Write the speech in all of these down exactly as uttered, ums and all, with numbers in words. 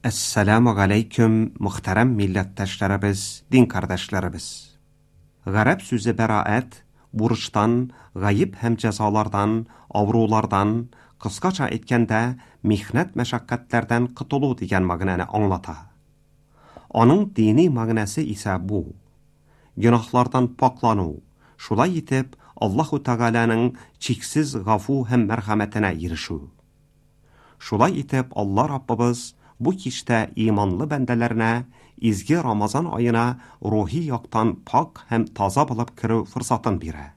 Assalamu alaikum muhtaram milletteşlerimiz, din kardeşlerimiz. Garab sözü beraat, burçtan, gayip hem cezalardan, avrulardan, kıskaça etkende mihnet meşakkatlerden kıtulu degen magnani anlata. Onun dini magnesi ise bu. Günahlardan paklanu, şulay etip Allahu Teala'nın çiksiz gafu hem merhametine erişu. Şulay etip Allah Rabbimiz bu kişte imanlı bendelerine izgi Ramazan ayına ruhi yaktan pak hem taza bulup kiru fırsatın bire.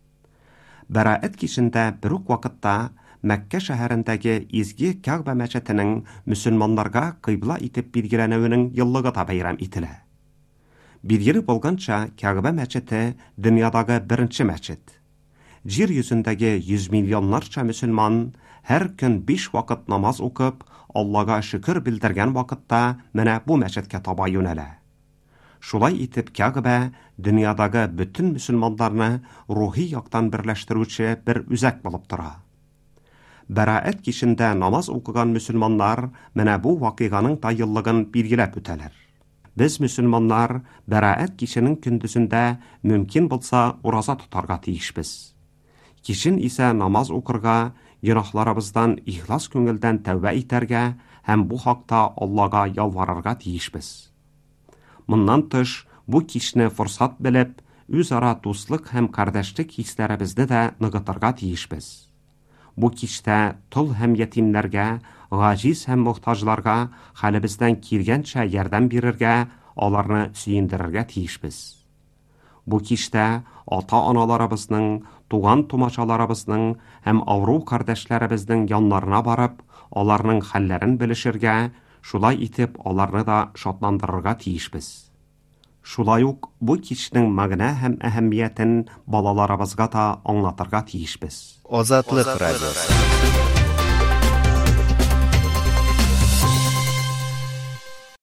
Beraat kişinde biruk vakitta Mekke şehirindeki izgi Ka'be meçetinin Müslümanlarga kıybla itip bilgilenevinin yıllığı da bayram itile. Bilgili bulgança Ka'be meçeti dünyadaki birinci meçet. Jir yüzündeki yüz milyonlarca Müslüman her gün beş vakit namaz okup Allah'a şükür bildirgen vakitta mene bu meçetke taba yönele. Şulay itip Ka'be dünyadaki bütün Müslümanlarını ruhi yaktan birleştirüçü bir üzek bulup tura. Beraat kişinde namaz okugan Müslümanlar mene bu vakiganın da yıllığın bilgilep öteler. Biz Müslümanlar beraat kişinin kündüzünde mümkün bulsa uraza tutarga tiyişbiz. Kişin ise namaz okurga, günahlarımızdan ihlas köngülden tevbe iterge, hem bu hakta Allah'a yalvarırga tiyişbiz. Bundan tış, bu kişini fırsat bilip, üzara dostluk hem kardeşlik hislerimizde de nıgıtırga tiyişbiz. Bu kişte tul hem yetimlerge, gaciz hem muhtajlarga, halibizden kirgençe yerden birirge, onlarını süyindirirge tiyişbiz. Bu kişte ata-analarımızın, tuğan tumaçalarımızın hem avru kardeşlerimizin yanlarına barıp, onlarının hallerin bilişirge, şulay itip onlarını da şatlandırırga tiyişbiz. Şulayuk bu kişinin magna hem ehemmiyetin balalarımızga da anlatırga tiyişbiz. Ozatlık Radyosu.